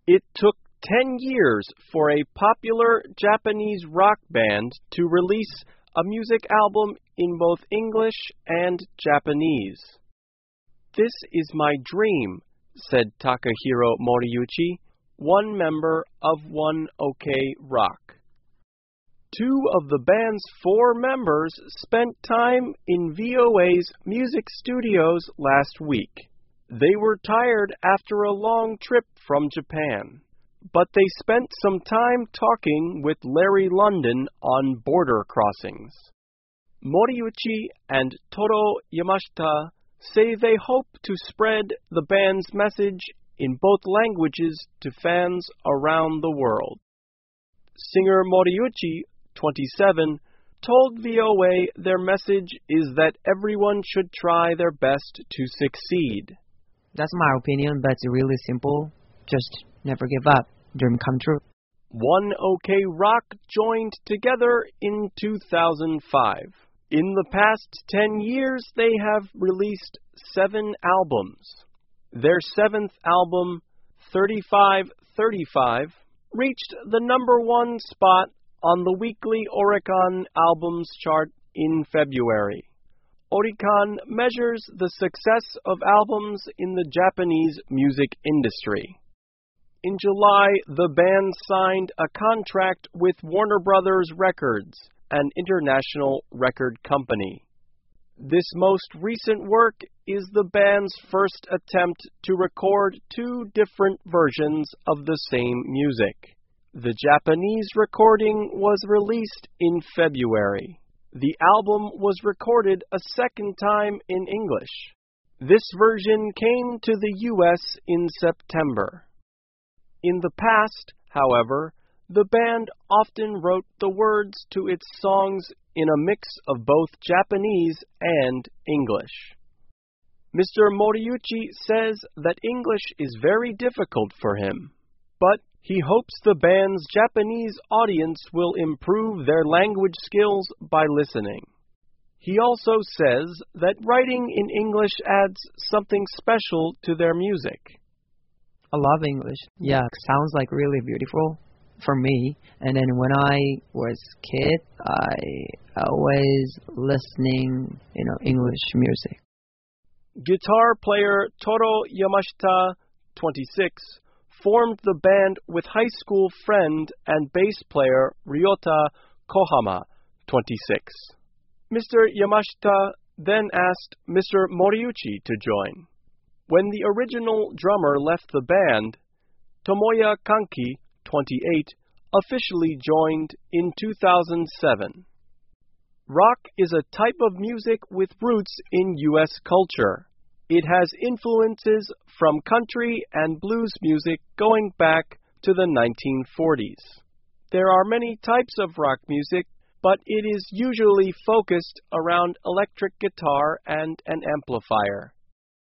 It took 10 years for a popular Japanese rock band to release a music album in both English and Japanese. "This is my dream," said Takahiro Moriuchi, one member of One OK Rock. Two of the band's 4 members spent time in VOA's music studios last week. They were tired after a long trip from Japan, but they spent some time talking with Larry London on border crossings. Moriuchi and Toro Yamashita say they hope to spread the band's message in both languages to fans around the world. Singer Moriuchi, 27, told VOA their message is that everyone should try their best to succeed. "That's my opinion, but it's really simple. Just never give up. Dream come true." One OK Rock joined together in 2005. In the past 10 years, they have released 7 albums. Their 7th album, 3535, reached the #1 spot on the weekly Oricon Albums chart in February. Oricon measures the success of albums in the Japanese music industry. In July, the band signed a contract with Warner Brothers Records, an international record company. This most recent work is the band's first attempt to record 2 different versions of the same music. The Japanese recording was released in February. The album was recorded a second time in English. This version came to the U.S. in September. In the past, however, the band often wrote the words to its songs in a mix of both Japanese and English. Mr. Moriuchi says that English is very difficult for him, but he hopes the band's Japanese audience will improve their language skills by listening. He also says that writing in English adds something special to their music. "I love English. Yeah, sounds like really beautiful for me. And then when I was a kid, I always listening, English music." Guitar player Toro Yamashita, 26, formed the band with high school friend and bass player Ryota Kohama, 26. Mr. Yamashita then asked Mr. Moriuchi to join. When the original drummer left the band, Tomoya Kanki, 28, officially joined in 2007. Rock is a type of music with roots in U.S. culture. It has influences from country and blues music going back to the 1940s. There are many types of rock music, but it is usually focused around electric guitar and an amplifier.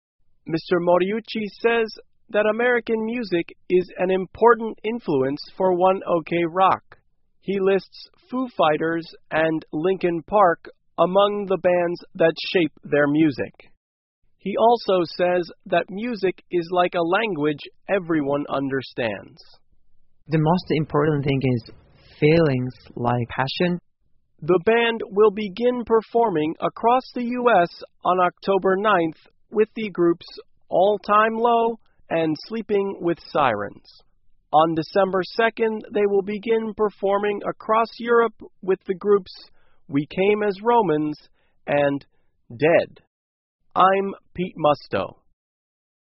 Mr. Moriuchi says that American music is an important influence for One OK Rock. He lists Foo Fighters and Linkin Park among the bands that shape their music. He also says that music is like a language everyone understands. "The most important thing is feelings like passion." The band will begin performing across the U.S. on October 9th with the groups All Time Low and Sleeping with Sirens. On December 2nd, they will begin performing across Europe with the groups We Came as Romans and Dead. I'm Pete Musto.